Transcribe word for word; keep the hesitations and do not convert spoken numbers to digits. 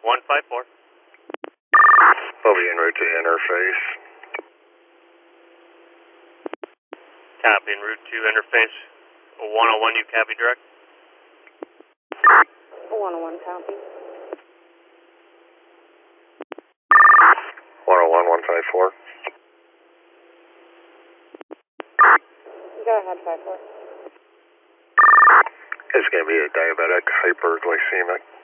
one five four. I'll be en route to interface. Copy, en route to interface. one oh one, you copy direct? one oh one, copy. one oh one, one five four. Go ahead, five four. It's going to be a diabetic hyperglycemic.